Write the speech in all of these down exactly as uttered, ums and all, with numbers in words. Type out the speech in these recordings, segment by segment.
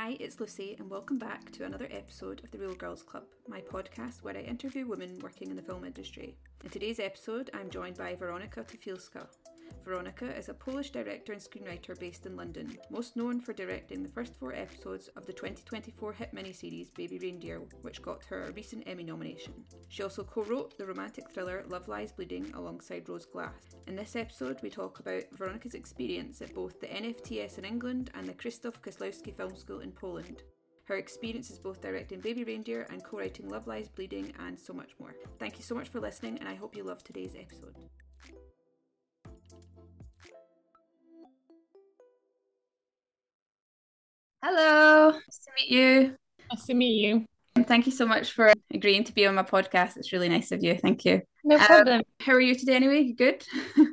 Hi, it's Lucy, and welcome back to another episode of the Real Girls Club, my podcast where I interview women working in the film industry. In today's episode, I'm joined by Weronika Tofielska. Weronika is a Polish director and screenwriter based in London, most known for directing the first four episodes of the twenty twenty-four hit miniseries Baby Reindeer, which got her a recent Emmy nomination. She also co-wrote the romantic thriller Love Lies Bleeding alongside Rose Glass. In this episode, we talk about Weronika's experience at both the N F T S in England and the Krzysztof Kieślowski Film School in Poland. Her experiences both directing Baby Reindeer and co-writing Love Lies Bleeding, and so much more. Thank you so much for listening, and I hope you love today's episode. Hello, nice to meet you. Nice to meet you. And thank you so much for agreeing to be on my podcast. It's really nice of you. Thank you. No problem. Um, how are you today anyway? You good?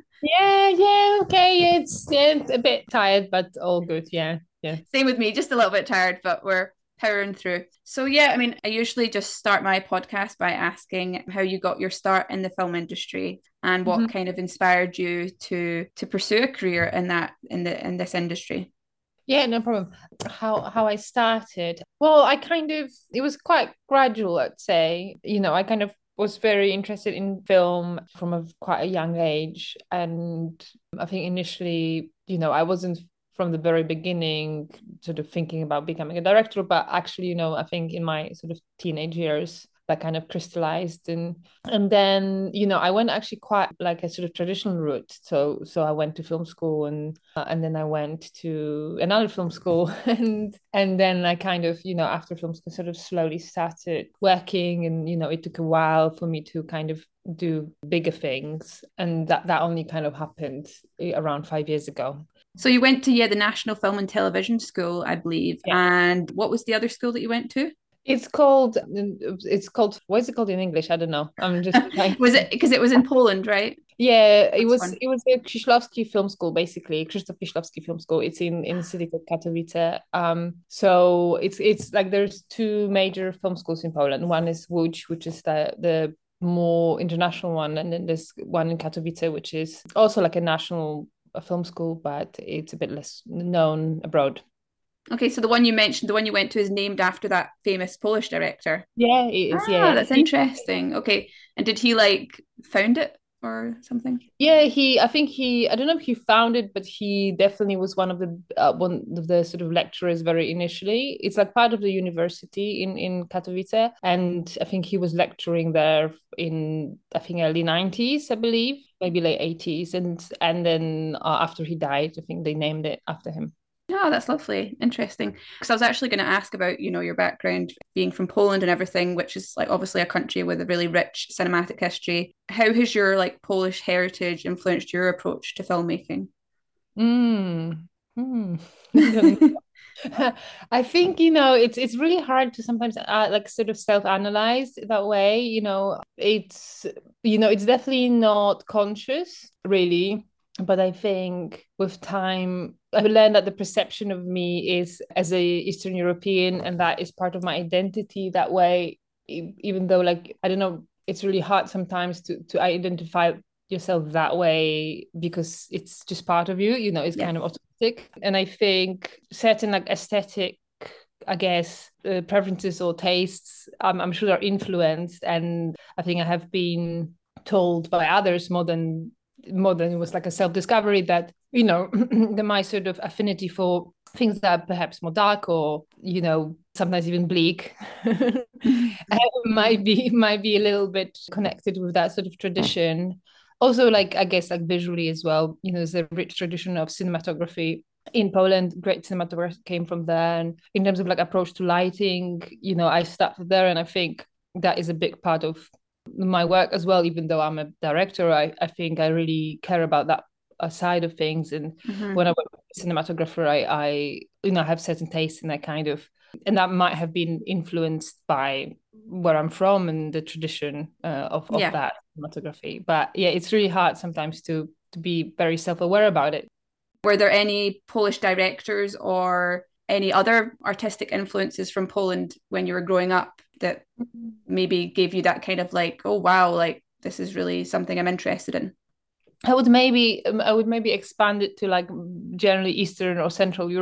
Yeah, yeah, okay. It's yeah, a bit tired, but all good. Yeah, yeah. Same with me, just a little bit tired, but we're powering through. So yeah, I mean, I usually just start my podcast by asking how you got your start in the film industry and what Mhm. kind of inspired you to to pursue a career in that in the in this industry. Yeah, no problem. How how I started? Well, I kind of it was quite gradual, I'd say. You know, I kind of was very interested in film from a quite a young age, and I think initially, you know, I wasn't from the very beginning sort of thinking about becoming a director, but actually, you know, I think in my sort of teenage years that kind of crystallized, and and then you know I went actually quite like a sort of traditional route. So so I went to film school, and uh, and then I went to another film school, and and then I kind of you know after film school sort of slowly started working, and you know it took a while for me to kind of do bigger things, and that that only kind of happened around five years ago. So you went to yeah the National Film and Television School, I believe. Yeah. And what was the other school that you went to? It's called, it's called, what is it called in English? I don't know. I'm just trying. Was it because it was in Poland, right? Yeah, it That's was fun. it was a Kieślowski Film School, basically. Krzysztof Kieślowski Film School. It's in in a city called Katowice. Um, so it's it's like there's two major film schools in Poland. One is Łódź, which is the the more international one, and then there's one in Katowice, which is also like a national uh, film school, but it's a bit less known abroad. Okay, so the one you mentioned, the one you went to, is named after that famous Polish director. Yeah, it is. Ah, Yeah, that's He- interesting. Okay, and did he like found it or something? yeah. He, I think he, I don't know if he found it, but he definitely was one of the uh, one of the sort of lecturers very initially. It's like part of the university in in Katowice, and I think he was lecturing there in I think early nineties, I believe, maybe late eighties, and and then uh, after he died, I think they named it after him. Oh, that's lovely. Interesting. Because I was actually going to ask about, you know, your background being from Poland and everything, which is like obviously a country with a really rich cinematic history. How has your like Polish heritage influenced your approach to filmmaking? Mm. Mm. I think you know it's it's really hard to sometimes uh, like sort of self-analyze that way. You know, it's you know it's definitely not conscious, really. But I think with time, I've learned that the perception of me is as a Eastern European, and that is part of my identity that way. e- Even though, like, I don't know, it's really hard sometimes to to identify yourself that way because it's just part of you. You know, it's Yeah. kind of automatic. And I think certain like aesthetic, I guess, uh, preferences or tastes, um, I'm sure are influenced. And I think I have been told by others more than more than it was like a self-discovery that you know that my sort of affinity for things that are perhaps more dark or you know sometimes even bleak uh, might be might be a little bit connected with that sort of tradition. Also, like I guess like visually as well, you know, there's a rich tradition of cinematography in Poland. Great cinematography came from there, and in terms of like approach to lighting, you know, I started there, and I think that is a big part of my work as well. Even though I'm a director, I, I think I really care about that uh, side of things. And Mhm. when I work with a cinematographer, I, I you know have certain tastes in that kind of, and that might have been influenced by where I'm from and the tradition uh, of of Yeah. that cinematography. But yeah, it's really hard sometimes to to be very self-aware about it. Were there any Polish directors or any other artistic influences from Poland when you were growing up that maybe gave you that kind of like, oh wow, like this is really something I'm interested in? I would maybe um, I would maybe expand it to like generally Eastern or Central Europe.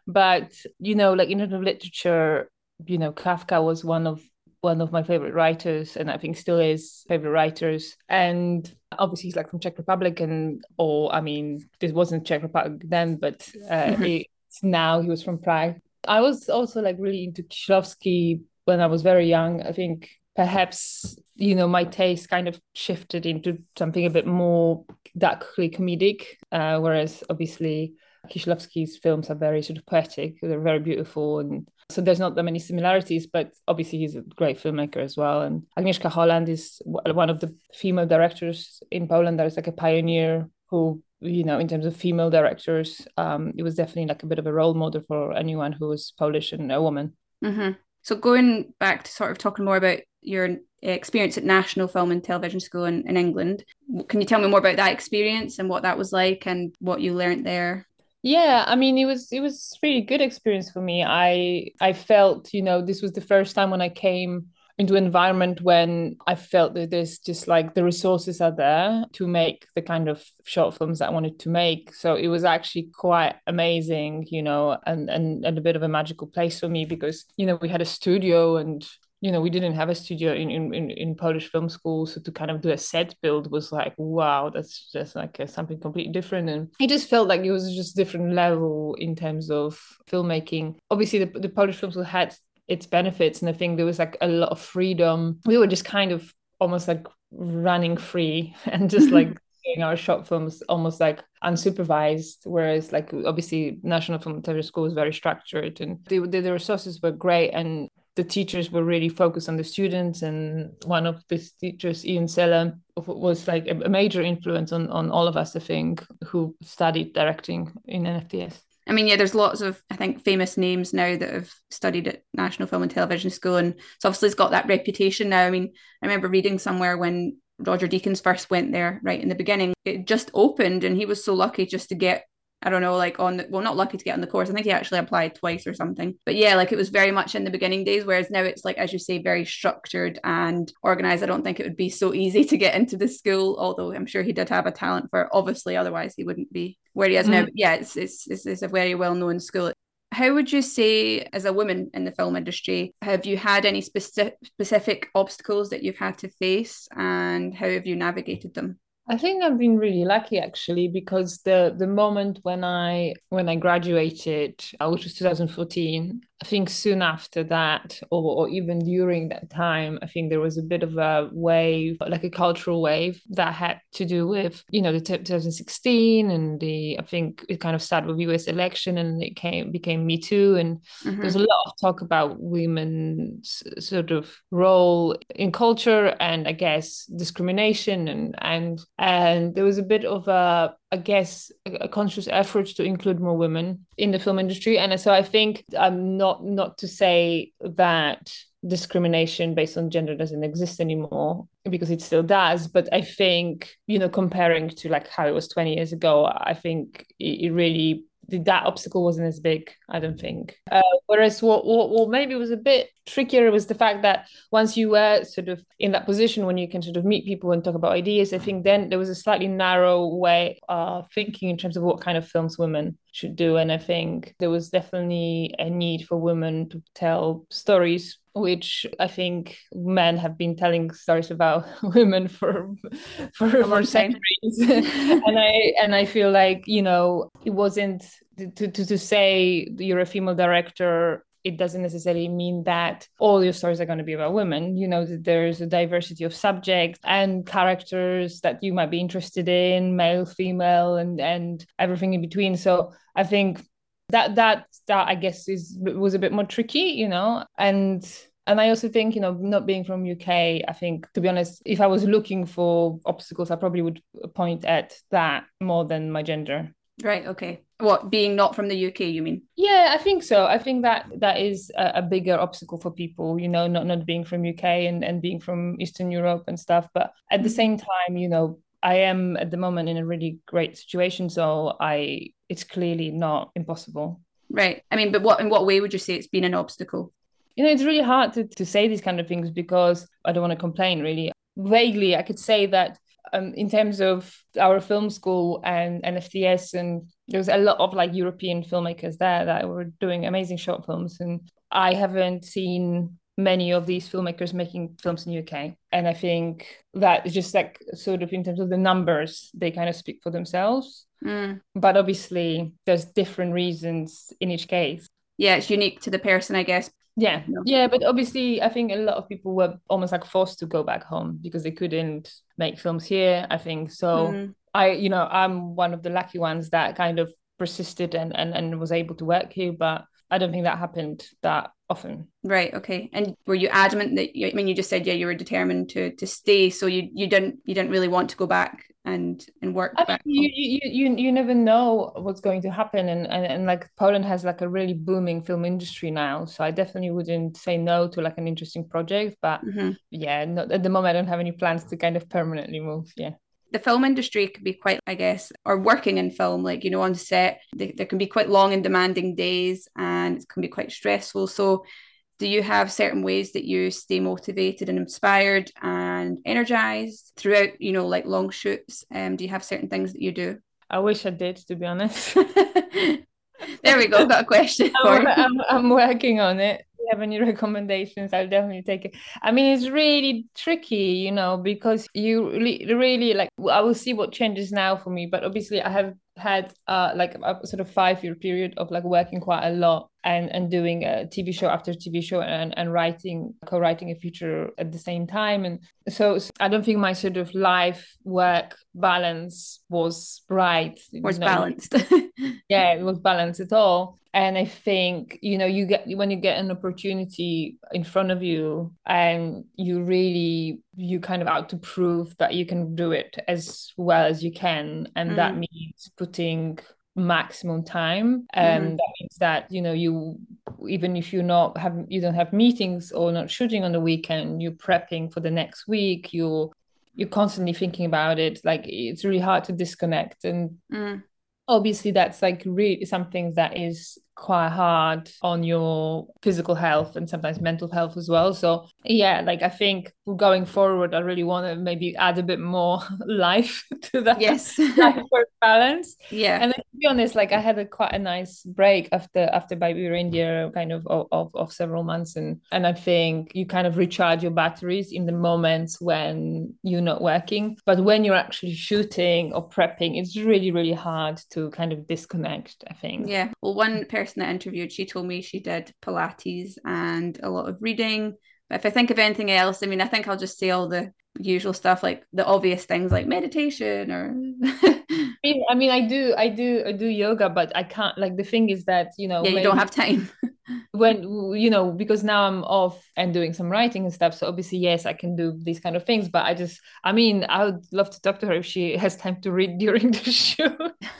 But, you know, like in terms of literature, you know, Kafka was one of one of my favorite writers, and I think still is favorite writers. And obviously he's like from Czech Republic, and or I mean, this wasn't Czech Republic then, but uh, Mm-hmm. it's now. He was from Prague. I was also like really into Kieślowski when I was very young. I think perhaps, you know, my taste kind of shifted into something a bit more darkly comedic, uh, whereas obviously Kieślowski's films are very sort of poetic. They're very beautiful, and so there's not that many similarities, but obviously he's a great filmmaker as well. And Agnieszka Holland is one of the female directors in Poland that is like a pioneer who, you know, in terms of female directors, um, it was definitely like a bit of a role model for anyone who was Polish and a woman. Mm-hmm. So going back to sort of talking more about your experience at National Film and Television School in, in England, can you tell me more about that experience and what that was like and what you learned there? Yeah, I mean, it was it was really good experience for me. I I felt, you know, this was the first time when I came into an environment when I felt that there's just like the resources are there to make the kind of short films that I wanted to make. So it was actually quite amazing, you know, and and, and a bit of a magical place for me because, you know, we had a studio and you know, we didn't have a studio in, in, in Polish film school. So to kind of do a set build was like, wow, that's just like a, something completely different. And it just felt like it was just different level in terms of filmmaking. Obviously, the, the Polish film school had its benefits. And I think there was like a lot of freedom. We were just kind of almost like running free and just like doing our short films almost like unsupervised, whereas like obviously National Film and Television School was very structured and the, the, the resources were great and the teachers were really focused on the students. And one of the teachers, Ian Seller, was like a, a major influence on, on all of us, I think, who studied directing in N F T S. I mean, yeah, there's lots of, I think, famous names now that have studied at National Film and Television School. And so obviously it's got that reputation now. I mean, I remember reading somewhere when Roger Deakins first went there right in the beginning, it just opened and he was so lucky just to get, I don't know, like on the, well, not lucky to get on the course. I think he actually applied twice or something. But yeah, like it was very much in the beginning days, whereas now it's like, as you say, very structured and organized. I don't think it would be so easy to get into the school, although I'm sure he did have a talent for it. Obviously, otherwise he wouldn't be where he is mm. now. But yeah, it's, it's, it's, it's a very well-known school. How would you say, as a woman in the film industry, have you had any specific specific obstacles that you've had to face and how have you navigated them? I think I've been really lucky actually because the the moment when I when I graduated, which was two thousand fourteen, I think soon after that, or, or even during that time, I think there was a bit of a wave, like a cultural wave that had to do with, you know, the two thousand sixteen and the, I think it kind of started with U S election and it came became Me Too. And mm-hmm. there's a lot of talk about women's sort of role in culture and I guess discrimination and, and, and there was a bit of a, I guess, a conscious effort to include more women in the film industry. And so I think I'm not not to say that discrimination based on gender doesn't exist anymore, because it still does. But I think, you know, comparing to like how it was twenty years ago, I think it, it really, that obstacle wasn't as big, I don't think. Uh, whereas what, what, what maybe was a bit trickier was the fact that once you were sort of in that position when you can sort of meet people and talk about ideas, I think then there was a slightly narrow way of thinking in terms of what kind of films women should do. And I think there was definitely a need for women to tell stories, which I think men have been telling stories about women for for, for centuries. and I and I feel like, you know, it wasn't to, to to say you're a female director, it doesn't necessarily mean that all your stories are going to be about women. You know, there's a diversity of subjects and characters that you might be interested in, male, female, and and everything in between. So I think that that that I guess is was a bit more tricky, you know, and and I also think, you know, not being from U K, I think, to be honest, if I was looking for obstacles, I probably would point at that more than my gender. Right. Okay. What, being not from the U K, you mean? Yeah, I think so. I think that that is a, a bigger obstacle for people, you know, not not being from U K and, and being from Eastern Europe and stuff. But at mm-hmm. the same time, you know, I am at the moment in a really great situation. So I it's clearly not impossible. Right. I mean, but what in what way would you say it's been an obstacle? You know, it's really hard to, to say these kind of things because I don't want to complain, really. Vaguely, I could say that um, in terms of our film school and N F T S and there was a lot of like European filmmakers there that were doing amazing short films, and I haven't seen many of these filmmakers making films in U K. And I think that is just like sort of in terms of the numbers, they kind of speak for themselves. Mm. But obviously there's different reasons in each case. Yeah, it's unique to the person, I guess. Yeah. No. Yeah, but obviously I think a lot of people were almost like forced to go back home because they couldn't make films here, I think. So Mm. I, you know, I'm one of the lucky ones that kind of persisted and, and, and was able to work here, but I don't think that happened that often. Right. Okay. And were you adamant that you, I mean, you just said, yeah, you were determined to to stay. So you you didn't you didn't really want to go back and and work I mean, back you, home. you you you never know what's going to happen, and, and and like Poland has like a really booming film industry now, so I definitely wouldn't say no to like an interesting project. But Mm-hmm. yeah, not at the moment. I don't have any plans to kind of permanently move. Yeah. The film industry can be quite, I guess, or working in film, like, you know, on set, they, there can be quite long and demanding days, and it can be quite stressful. So do you have certain ways that you stay motivated and inspired and energized throughout, you know, like long shoots? Um, do you have certain things that you do? I wish I did, to be honest. There we go. Got a question for I'm, you. I'm, I'm working on it. If you have any recommendations, I'll definitely take it. I mean, it's really tricky, you know, because you really, really like, I will see what changes now for me. But obviously, I have had uh like a sort of five year period of like working quite a lot and and doing a T V show after T V show and and writing co-writing a feature at the same time. And so, so I don't think my sort of life work balance was right. Was You know, balanced. yeah, it was balanced at all. And I think, you know, you get when you get an opportunity in front of you and you really, you kind of out to prove that you can do it as well as you can. And Mm. that means putting maximum time. And Mhm. that means that, you know, you, even if you're not have, you don't have meetings or not shooting on the weekend, you're prepping for the next week, you're, you're constantly thinking about it. Like it's really hard to disconnect. And Mm. obviously that's like really something that is quite hard on your physical health and sometimes mental health as well. So yeah, like I think going forward, I really want to maybe add a bit more life to that Yes. life work balance. Yeah. And like, to be honest, like I had a quite a nice break after after Baby Reindeer, kind of of, of of several months, and and I think you kind of recharge your batteries in the moments when you're not working, but when you're actually shooting or prepping, it's really really hard to kind of disconnect, I think. Yeah. Well, one person that I interviewed, she told me she did Pilates and a lot of reading. But if I think of anything else, I mean, I think I'll just say all the usual stuff, like the obvious things like meditation or I mean, I mean, I do, I do, I do yoga, but I can't. Like the thing is that you know, yeah, you don't maybe have time. when you know, because now I'm off and doing some writing and stuff, so obviously yes I can do these kind of things, but I just, I mean, I would love to talk to her if she has time to read during the show.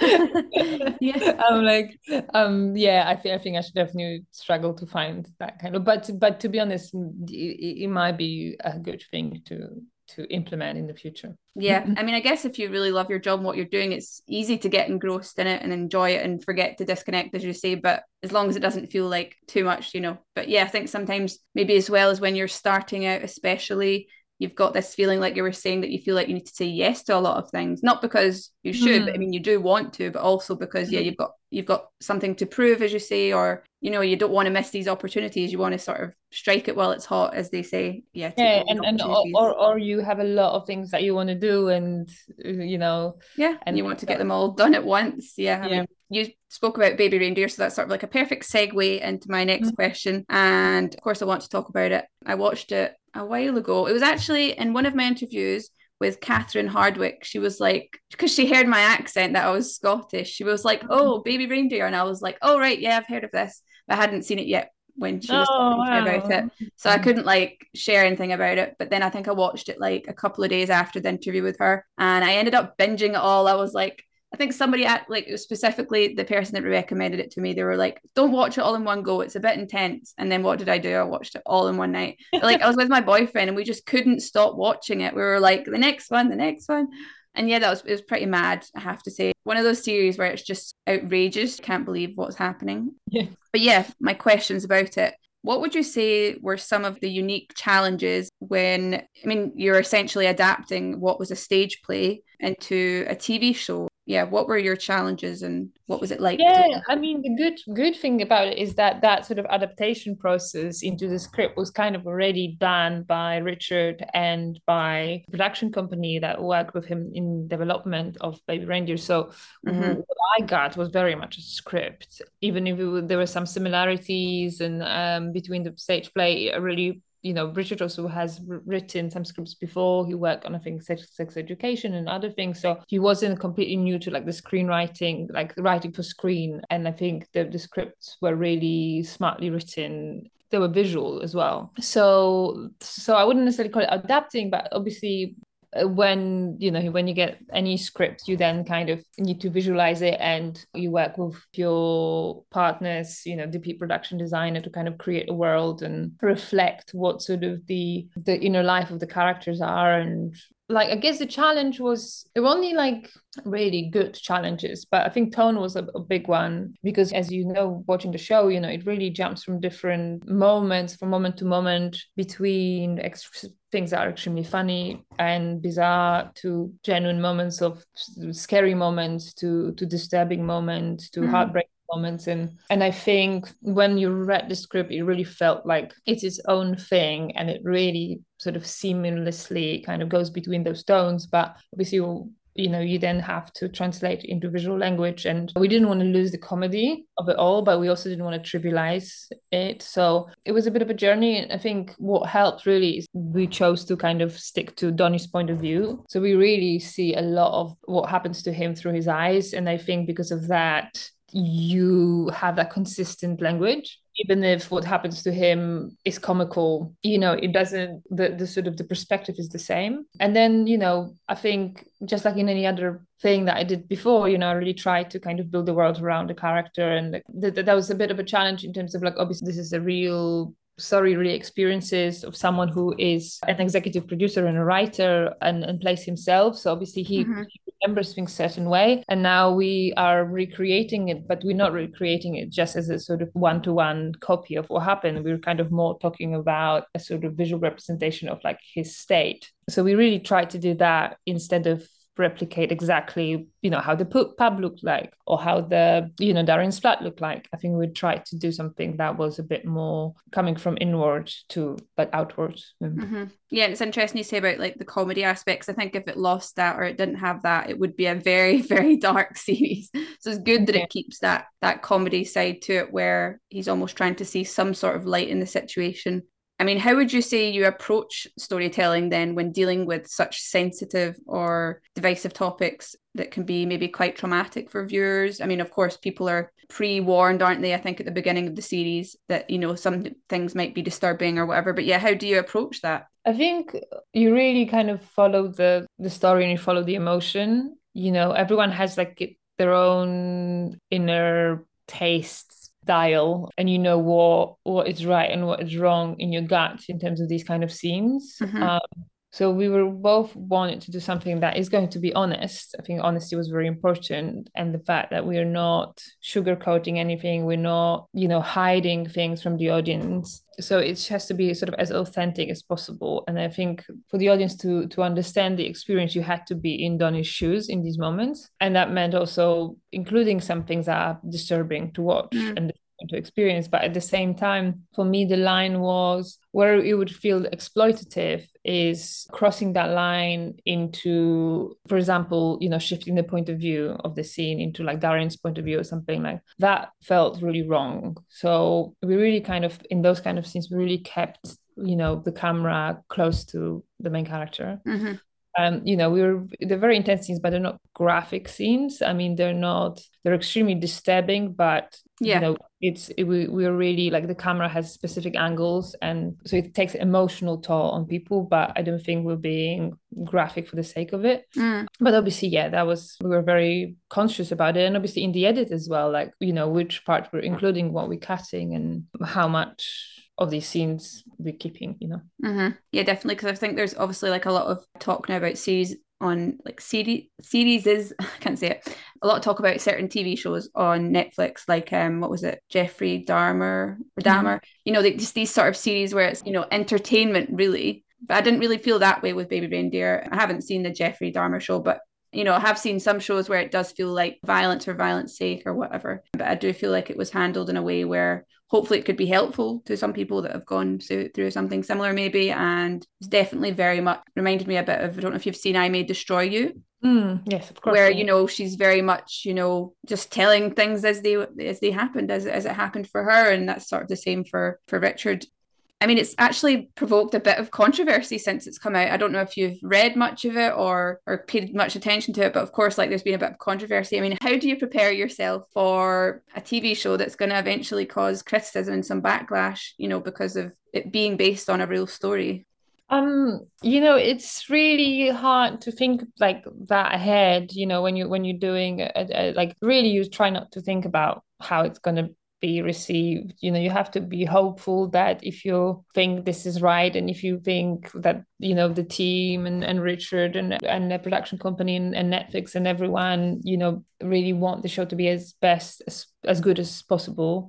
Yeah. I'm like, um yeah, I think I think I should definitely struggle to find that kind of, but but to be honest, it, it might be a good thing to to implement in the future. Yeah. I mean, I guess if you really love your job and what you're doing, it's easy to get engrossed in it and enjoy it and forget to disconnect, as you say. But as long as it doesn't feel like too much, you know. But yeah, I think sometimes maybe as well as when you're starting out, especially, you've got this feeling like you were saying that you feel like you need to say yes to a lot of things, not because you should, but I Mm. mean you do want to, but also because yeah, you've got you've got something to prove, as you say, or you know, you don't want to miss these opportunities. You want to sort of strike it while it's hot, as they say. Yeah, take Yeah, all these and and opportunities. or or you have a lot of things that you want to do, and you know, Yeah, and and you want to get them all done at once. Yeah, I yeah. mean, you spoke about Baby Reindeer, so that's sort of like a perfect segue into my next question. And of course, I want to talk about it. I watched it a while ago. It was actually in one of my interviews with Catherine Hardwick. She was like, because she heard my accent that I was Scottish, she was like, "Oh, Baby Reindeer," and I was like, "Oh, right, yeah, I've heard of this." But I hadn't seen it yet when she was Oh talking to me about wow. it. So I couldn't like share anything about it. But then I think I watched it like a couple of days after the interview with her. And I ended up binging it all. I was like, I think somebody at like specifically the person that recommended it to me, they were like, don't watch it all in one go. It's a bit intense. And then what did I do? I watched it all in one night. But, like I was with my boyfriend and we just couldn't stop watching it. We were like, the next one, the next one. And yeah, that was it was pretty mad, I have to say. One of those series where it's just outrageous. Can't believe what's happening. Yeah. But yeah, my questions about it. What would you say were some of the unique challenges when, I mean, you're essentially adapting what was a stage play into a T V show? yeah, what were your challenges and what was it like to Yeah, work? I mean, the good good thing about it is that that sort of adaptation process into the script was kind of already done by Richard and by the production company that worked with him in development of Baby Reindeer. So Mm-hmm. what I got was very much a script, even if it, was- there were some similarities and um, between the stage play, it really you know, Richard also has written some scripts before. He worked on, I think, sex, sex education and other things. So he wasn't completely new to like the screenwriting, like writing for screen. And I think the, the scripts were really smartly written. They were visual as well. So, so I wouldn't necessarily call it adapting, but obviously when you know when you get any script, you then kind of need to visualize it, and you work with your partners, you know, the production designer, to kind of create a world and reflect what sort of the the inner life of the characters are. And like, I guess the challenge was, there were only like really good challenges, but I think tone was a, a big one, because as you know, watching the show, you know, it really jumps from different moments, from moment to moment, between ex- things that are extremely funny and bizarre to genuine moments of scary moments to to disturbing moments to mm. heartbreaking moments. And and I think when you read the script, it really felt like it's its own thing, and it really sort of seamlessly kind of goes between those tones. But obviously, you know, you then have to translate into visual language, and we didn't want to lose the comedy of it all, but we also didn't want to trivialize it. So it was a bit of a journey. And I think what helped really is we chose to kind of stick to Donnie's point of view. So we really see a lot of what happens to him through his eyes. And I think because of that, you have that consistent language. Even if what happens to him is comical, you know, it doesn't, the, the sort of the perspective is the same. And then, you know, I think just like in any other thing that I did before, you know, I really tried to kind of build the world around the character. And like, th- that was a bit of a challenge in terms of like, obviously this is a real story, really experiences of someone who is an executive producer and a writer and, and plays himself. So obviously he, mm-hmm. he remembers things a certain way. And now we are recreating it, but we're not recreating it just as a sort of one-to-one copy of what happened. We're kind of more talking about a sort of visual representation of like his state. So we really tried to do that instead of replicate exactly, you know, how the pub looked like or how the, you know, Darren's flat looked like. I think we tried to do something that was a bit more coming from inward to like outward. Mm-hmm. Yeah, it's interesting you say about like the comedy aspects. I think if it lost that or it didn't have that, it would be a very, very dark series. So it's good that yeah. it keeps that that comedy side to it, where he's almost trying to see some sort of light in the situation. I mean, how would you say you approach storytelling then when dealing with such sensitive or divisive topics that can be maybe quite traumatic for viewers? I mean, of course, people are pre-warned, aren't they? I think at the beginning of the series that, you know, some things might be disturbing or whatever. But yeah, how do you approach that? I think you really kind of follow the, the story and you follow the emotion. You know, everyone has like their own inner tastes dial, and you know what what is right and what is wrong in your gut in terms of these kind of scenes. Mm-hmm. Um, so we were both wanted to do something that is going to be honest. I think honesty was very important, and the fact that we are not sugarcoating anything, we're not, you know, hiding things from the audience. So it has to be sort of as authentic as possible. And I think for the audience to to understand the experience, you had to be in Donnie's shoes in these moments. And that meant also including some things that are disturbing to watch mm. and to experience. But at the same time, for me, the line was where it would feel exploitative is crossing that line into, for example, you know, shifting the point of view of the scene into like Darren's point of view or something like that. Felt really wrong. So we really kind of, in those kind of scenes, we really kept, you know, the camera close to the main character. Mm-hmm. Um, you know, we were, they're very intense scenes, but they're not graphic scenes. I mean, they're not, they're extremely disturbing, but, yeah. you know, it's, it, we, we're really like the camera has specific angles. And so it takes an emotional toll on people, but I don't think we're being graphic for the sake of it. Mm. But obviously, yeah, that was, we were very conscious about it. And obviously in the edit as well, like, you know, which part we're including, what we're cutting and how much of these scenes we're keeping, you know. Mm-hmm. Yeah, definitely, because I think there's obviously like a lot of talk now about series on like series series is I can't say it a lot of talk about certain T V shows on Netflix, like um what was it Jeffrey Dahmer or Dahmer, mm-hmm. you know, they, just these sort of series where it's, you know, entertainment really. But I didn't really feel that way with Baby Reindeer. I haven't seen the Jeffrey Dahmer show, but you know, I have seen some shows where it does feel like violence for violence sake or whatever, but I do feel like it was handled in a way where hopefully it could be helpful to some people that have gone through, through something similar maybe. And it's definitely very much reminded me a bit of, I don't know if you've seen I May Destroy You. Mm, yes, of course. Where, you know, she's very much, you know, just telling things as they as they happened, as, as it happened for her. And that's sort of the same for for Richard. I mean, it's actually provoked a bit of controversy since it's come out. I don't know if you've read much of it or or paid much attention to it, but of course, like there's been a bit of controversy. I mean, how do you prepare yourself for a T V show that's going to eventually cause criticism and some backlash, you know, because of it being based on a real story? Um, you know, it's really hard to think like that ahead, you know, when you when you're doing a, a, like really you try not to think about how it's going to be received. You know, you have to be hopeful that if you think this is right and if you think that, you know, the team and, and Richard and and the production company and, and Netflix and everyone, you know, really want the show to be as best as, as good as possible,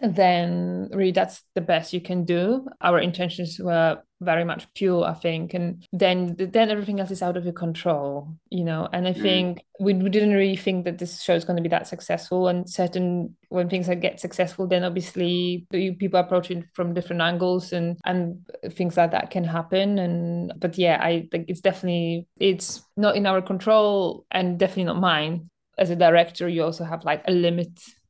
then really that's the best you can do. Our intentions were very much pure, I think, and then then everything else is out of your control, you know. And I think mm. we, we didn't really think that this show is going to be that successful. And certain when things get successful, then obviously people approach it from different angles, and and things like that can happen. And but yeah, I think it's definitely it's not in our control, and definitely not mine. As a director, you also have like a limit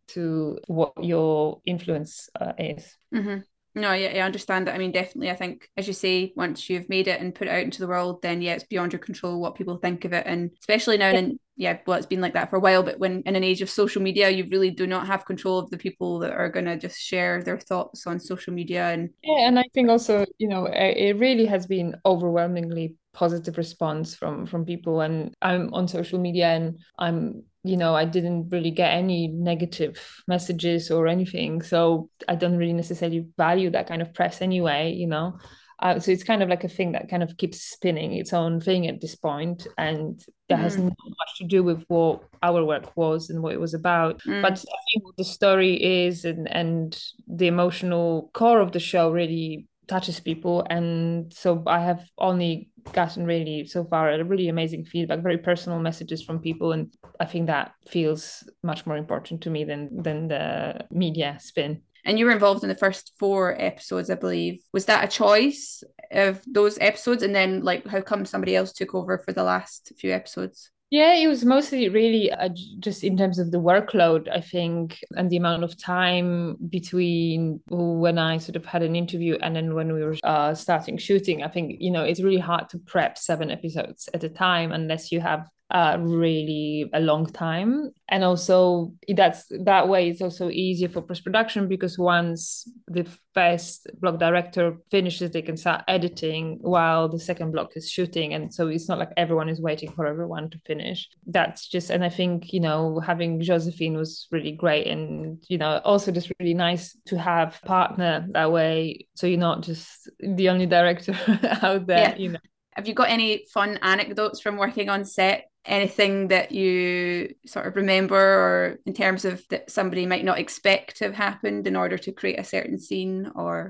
to what your influence uh, is. Mm-hmm. No, yeah, I understand that. I mean, definitely, I think, as you say, once you've made it and put it out into the world, then yeah, it's beyond your control what people think of it. And especially now, yeah. in yeah, well, it's been like that for a while, but when in an age of social media, you really do not have control of the people that are going to just share their thoughts on social media. And yeah, and I think also, you know, it really has been overwhelmingly positive response from from people. And I'm on social media, and I'm you know, I didn't really get any negative messages or anything. So I don't really necessarily value that kind of press anyway, you know. Uh, so it's kind of like a thing that kind of keeps spinning its own thing at this point, and that mm. has not much to do with what our work was and what it was about. Mm. But I think what the story is and and the emotional core of the show really touches people. And so I have only gotten really so far a really amazing feedback, very personal messages from people, and I think that feels much more important to me than than the media spin. And you were involved in the first four episodes, I believe. Was that a choice of those episodes? And then like how come somebody else took over for the last few episodes? Yeah, it was mostly really uh, just in terms of the workload, I think, and the amount of time between when I sort of had an interview and then when we were uh, starting shooting. I think, you know, it's really hard to prep seven episodes at a time unless you have uh, really a long time. And also that's that way it's also easier for post-production, because once the first block director finishes, they can start editing while the second block is shooting. And so it's not like everyone is waiting for everyone to finish. That's just, and I think, you know, having Josephine was really great. And, you know, also just really nice to have a partner that way. So you're not just the only director out there, yeah. you know. Have you got any fun anecdotes from working on set? Anything that you sort of remember, or in terms of that somebody might not expect to have happened in order to create a certain scene? Or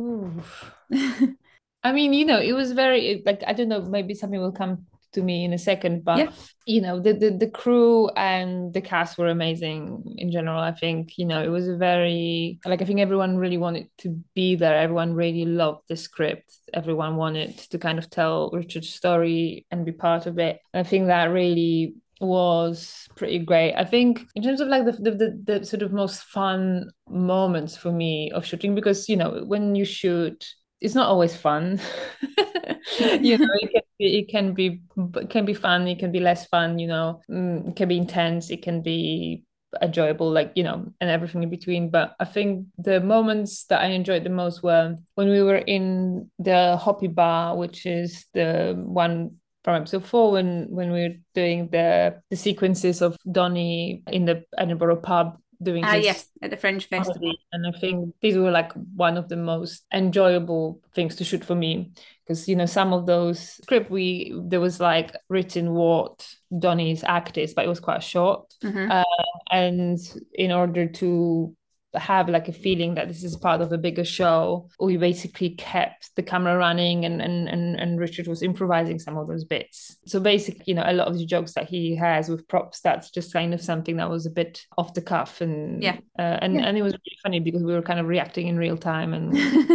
I mean, you know, it was very like, I don't know, maybe something will come to me in a second, but yeah. you know, the, the the crew and the cast were amazing in general. I think, you know, it was a very like I think everyone really wanted to be there. Everyone really loved the script. Everyone wanted to kind of tell Richard's story and be part of it. I think that really was pretty great. I think in terms of like the, the the the sort of most fun moments for me of shooting, because, you know, when you shoot, it's not always fun. you know, it can be, it can be, it can be fun. It can be less fun. You know, it can be intense. It can be enjoyable, like, you know, and everything in between. But I think the moments that I enjoyed the most were when we were in the Hoppy Bar, which is the one from episode four, when when we were doing the the sequences of Donnie in the Edinburgh pub doing ah, yes, at the Fringe Festival. And I think these were like one of the most enjoyable things to shoot for me, because, you know, some of those script we there was like written what Donnie's act is, but it was quite short. Mm-hmm. Uh, and in order to have like a feeling that this is part of a bigger show, we basically kept the camera running, and and and, and Richard was improvising some of those bits. So basically, you know, a lot of the jokes that he has with props, that's just kind of something that was a bit off the cuff, and yeah, uh, and yeah. and it was really funny because we were kind of reacting in real time. And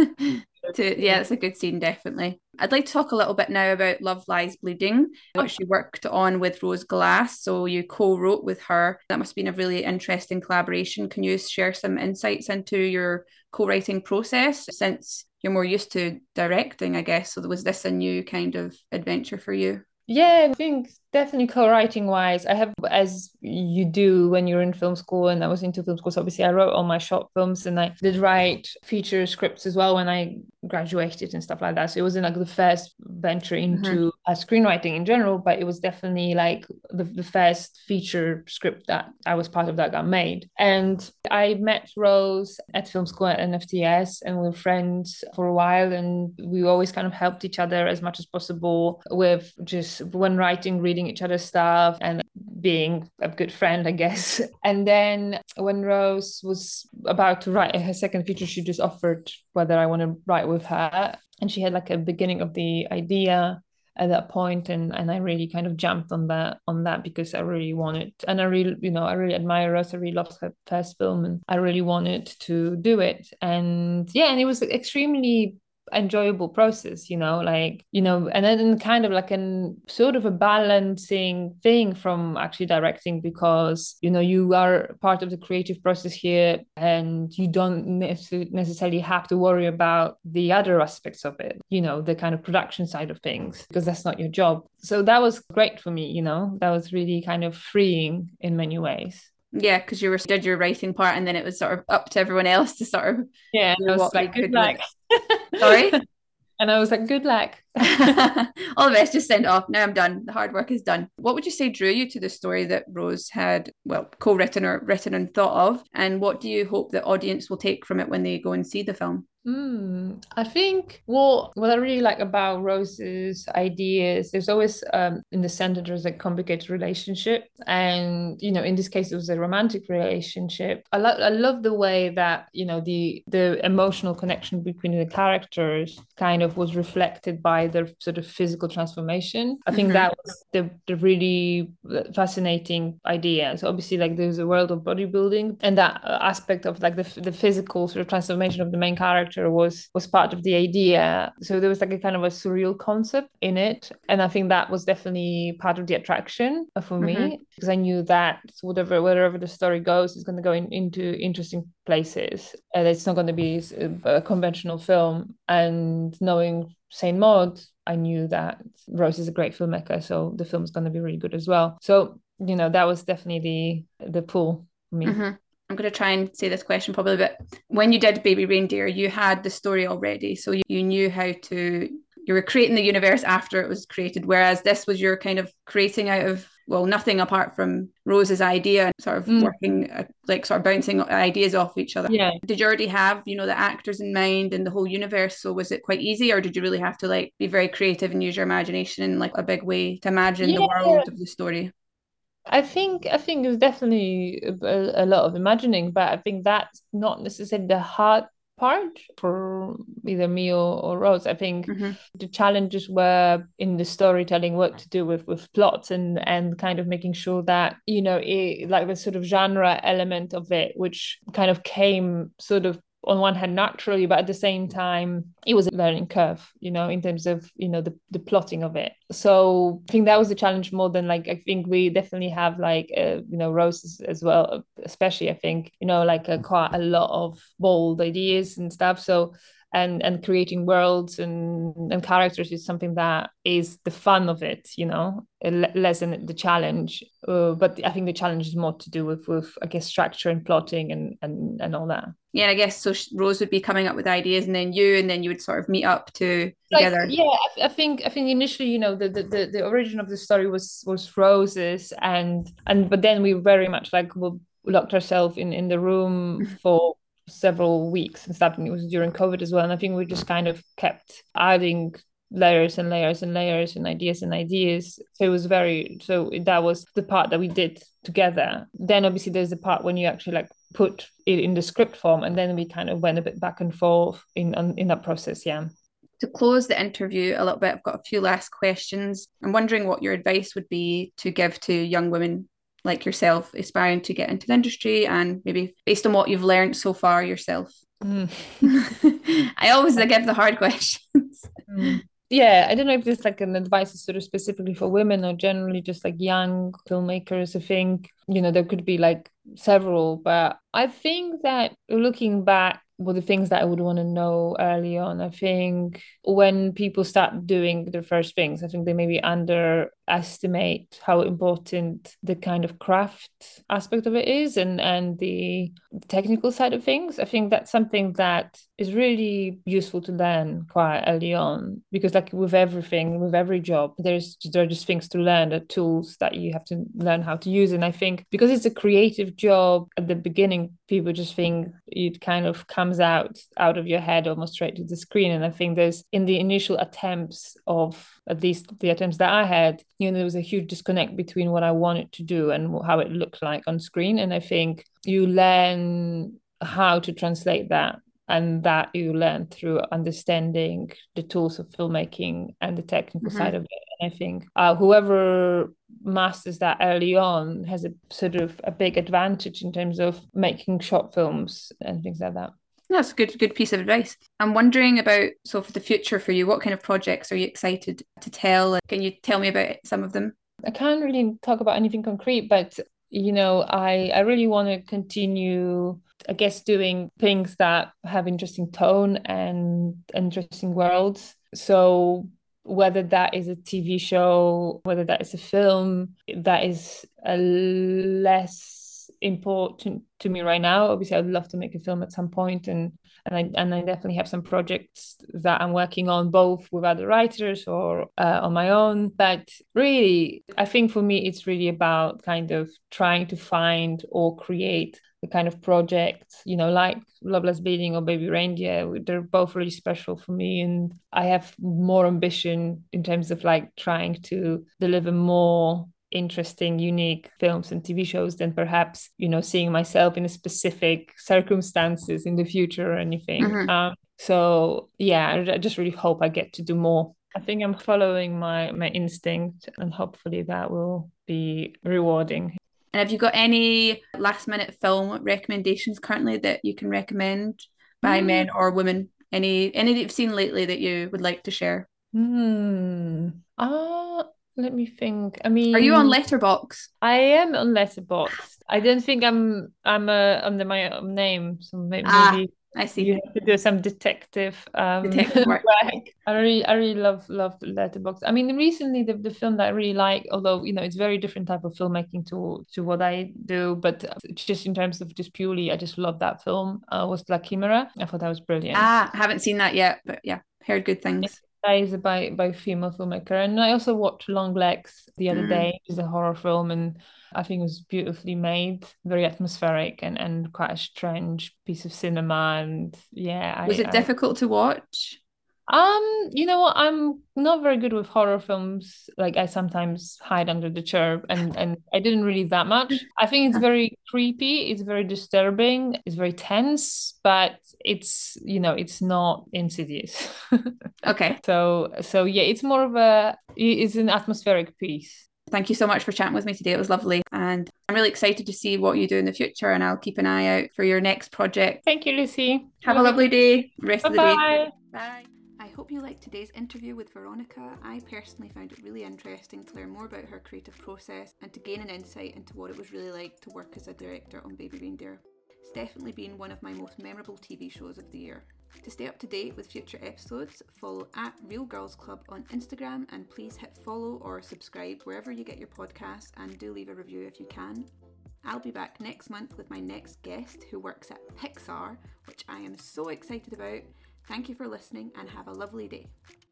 to, yeah, it's a good scene, definitely. I'd like to talk a little bit now about Love Lies Bleeding, which you worked on with Rose Glass. So you co-wrote with her. That must have been a really interesting collaboration. Can you share some insights into your co-writing process, since you're more used to directing, I guess? So was this a new kind of adventure for you? Yeah, I think definitely co-writing wise, I have, as you do when you're in film school, and I was into film school, so obviously I wrote all my short films, and I did write feature scripts as well when I graduated and stuff like that. So it wasn't like the first venture into mm-hmm. uh, screenwriting in general, but it was definitely like the, the first feature script that I was part of that got made. And I met Rose at film school at N F T S, and we were friends for a while, and we always kind of helped each other as much as possible with just when writing, reading each other's stuff, and being a good friend, I guess. And then when Rose was about to write her second feature, she just offered whether I want to write with her. And she had like a beginning of the idea at that point, and and I really kind of jumped on that on that because I really wanted, and I really, you know, I really admire Rose. I really loved her first film, and I really wanted to do it. And yeah, and it was extremely enjoyable process, you know, like, you know, and then kind of like an sort of a balancing thing from actually directing, because, you know, you are part of the creative process here, and you don't necessarily have to worry about the other aspects of it, you know, the kind of production side of things, because that's not your job. So that was great for me, you know, that was really kind of freeing in many ways. Yeah, because you were did your writing part, and then it was sort of up to everyone else to sort of yeah. I was like, good luck. Sorry. And I was like, good luck. All the best, just send it off. Now I'm done. The hard work is done. What would you say drew you to the story that Rose had, well, co-written or written and thought of? And what do you hope the audience will take from it when they go and see the film? Mm, I think what what I really like about Rose's ideas, there's always um, in the center there's a complicated relationship, and you know, in this case it was a romantic relationship. I love I love the way that, you know, the the emotional connection between the characters kind of was reflected by their sort of physical transformation. I think mm-hmm. that was the the really fascinating idea. So obviously, like, there's a world of bodybuilding, and that aspect of like the the physical sort of transformation of the main character was was part of the idea. So there was like a kind of a surreal concept in it, and I think that was definitely part of the attraction for me, mm-hmm. because I knew that whatever wherever the story goes is going to go in, into interesting places, and it's not going to be a, a conventional film. And knowing Saint Maud, I knew that Rose is a great filmmaker, so the film is going to be really good as well. So, you know, that was definitely the, the pull for me. Mm-hmm. I'm going to try and say this question probably, but when you did Baby Reindeer, you had the story already. So you, you knew how to, you were creating the universe after it was created. Whereas this was your kind of creating out of, well, nothing apart from Rose's idea, and sort of mm. working, uh, like sort of bouncing ideas off each other. Yeah. Did you already have, you know, the actors in mind and the whole universe? So was it quite easy, or did you really have to like be very creative and use your imagination in like a big way to imagine yeah. the world of the story? I think I think it was definitely a, a lot of imagining, but I think that's not necessarily the hard part for either me or, or Rose. I think mm-hmm. the challenges were in the storytelling, what to do with with plots, and and kind of making sure that, you know, it, like the sort of genre element of it, which kind of came sort of on one hand naturally, but at the same time it was a learning curve, you know, in terms of, you know, the, the plotting of it. So I think that was the challenge more than like, I think we definitely have like, uh, you know, Rose as well, especially, I think, you know, like a, quite a lot of bold ideas and stuff. So and and creating worlds and, and characters is something that is the fun of it, you know, less than the challenge. Uh, but I think the challenge is more to do with, with I guess, structure and plotting and, and, and all that. Yeah, I guess so. Rose would be coming up with ideas, and then you, and then you would sort of meet up to together. Like, yeah, I, I think I think initially, you know, the, the the origin of the story was was Rose's, and and but then we very much like locked ourselves in in the room for several weeks and stuff, and it was during COVID as well. And I think we just kind of kept adding layers and layers and layers and ideas and ideas. So it was very, so that was the part that we did together. Then obviously there's the part when you actually like put it in the script form, and then we kind of went a bit back and forth in in that process. Yeah. To close the interview a little bit, I've got a few last questions. I'm wondering what your advice would be to give to young women like yourself aspiring to get into the industry, and maybe based on what you've learned so far yourself. Mm. I always give the hard questions. Mm. Yeah, I don't know if there's like an advice sort of specifically for women or generally just like young filmmakers. I think, you know, there could be like several, but I think that looking back, were the things that I would want to know early on. I think when people start doing their first things, I think they maybe underestimate how important the kind of craft aspect of it is, and and the technical side of things. I think that's something that is really useful to learn quite early on, because like with everything, with every job, there's there are just things to learn, the tools that you have to learn how to use. And I think because it's a creative job at the beginning, people just think it kind of comes out out of your head almost straight to the screen. And I think there's in the initial attempts of, at least the attempts that I had, you know, there was a huge disconnect between what I wanted to do and how it looked like on screen. And I think you learn how to translate that, and that you learn through understanding the tools of filmmaking and the technical mm-hmm. side of it. And I think uh, whoever masters that early on has a sort of a big advantage in terms of making short films and things like that. That's a good, good piece of advice. I'm wondering about, so for the future for you, what kind of projects are you excited to tell? Can you tell me about some of them? I can't really talk about anything concrete, but you know, I, I really want to continue, I guess, doing things that have interesting tone and interesting worlds. So whether that is a T V show, whether that is a film, that is a less important to me right now. Obviously, I'd love to make a film at some point, and and I and I definitely have some projects that I'm working on, both with other writers or uh, on my own. But really, I think for me, it's really about kind of trying to find or create the kind of projects, you know, like Loveless Bleeding or Baby Reindeer. They're both really special for me, and I have more ambition in terms of like trying to deliver more interesting, unique films and T V shows than perhaps, you know, seeing myself in a specific circumstances in the future or anything. Mm-hmm. Um, so yeah, I just really hope I get to do more. I think I'm following my my instinct, and hopefully that will be rewarding. And have you got any last minute film recommendations currently that you can recommend by mm. men or women? Any any that you've seen lately that you would like to share? Hmm. Ah. Uh... Let me think. I mean, are you on Letterboxd? I am on Letterboxd. I don't think I'm I'm uh, under my own name, so maybe ah, I see. You have to do some detective um detective work. work. I really I really love love Letterboxd. I mean, recently the, the film that I really like, although you know it's very different type of filmmaking to to what I do, but just in terms of just purely, I just love that film. Uh, was La Chimera. I thought that was brilliant. Ah, I haven't seen that yet, but yeah, heard good things. That is by by female filmmaker. And I also watched Longlegs the other mm. day, which is a horror film, and I think it was beautifully made, very atmospheric, and, and quite a strange piece of cinema. And yeah, was I, it difficult I, to watch? Um, you know what? I'm not very good with horror films. Like I sometimes hide under the chair, and and I didn't really that much. I think it's very creepy. It's very disturbing. It's very tense, but it's you know it's not insidious. Okay. So so yeah, it's more of a it's an atmospheric piece. Thank you so much for chatting with me today. It was lovely. And I'm really excited to see what you do in the future, and I'll keep an eye out for your next project. Thank you, Lucy. Have Love a lovely day. Rest Bye-bye. of the day. Bye. I hope you liked today's interview with Veronica. I personally found it really interesting to learn more about her creative process and to gain an insight into what it was really like to work as a director on Baby Reindeer. It's definitely been one of my most memorable T V shows of the year. To stay up to date with future episodes, follow at Real Girls Club on Instagram, and please hit follow or subscribe wherever you get your podcasts, and do leave a review if you can. I'll be back next month with my next guest who works at Pixar, which I am so excited about. Thank you for listening and have a lovely day.